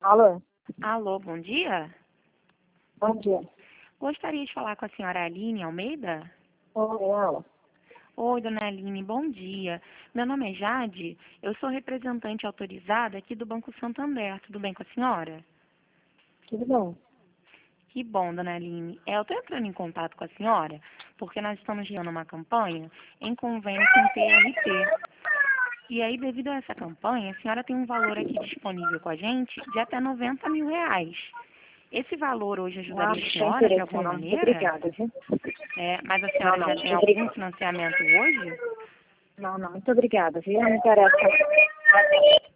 Alô, Alô, bom dia. bom dia. Gostaria de falar com a senhora Aline Almeida? Oi, ela. Oi, dona Aline, bom dia. Meu nome é Jade, eu sou representante autorizada aqui do Banco Santander. Tudo bem com a senhora? Tudo bom? Que bom, dona Aline. Eu estou entrando em contato com a senhora porque nós estamos gerando uma campanha em convênio com o TRT. E aí, devido a essa campanha, a senhora tem um valor aqui disponível com a gente de até R$ 90.000. Esse valor hoje Ah, ajudaria a sem senhora de interesse alguma não. Muito maneira? obrigada, viu? Mas a Não, senhora não, já tem muito algum obrigada. financiamento hoje? Não, não, muito obrigada, viu? Não me interessa.